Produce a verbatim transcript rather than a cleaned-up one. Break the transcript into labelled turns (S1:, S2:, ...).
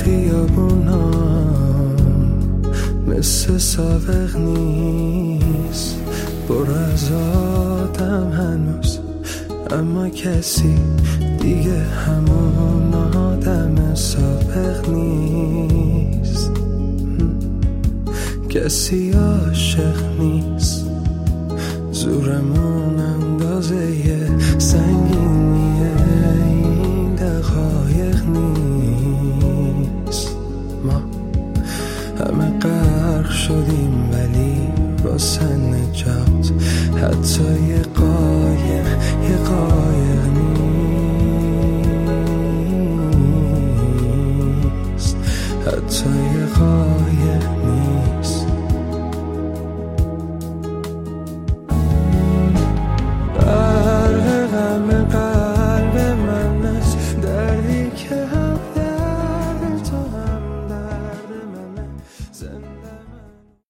S1: خیابونا مثل سابق نیست، برو از آدم هنوز، اما کسی دیگه همون آدم سابق نیست. کسی عاشق نیست، زورمون اندازه سنگینی این دقایق نیست. ما همه غرق شدیم ولی واسه نجات حتی یه قایق یه قایق نیست، حتی یه قایق نیست. غرق غم قلب من از دردی که هم درد تو هم درد منه.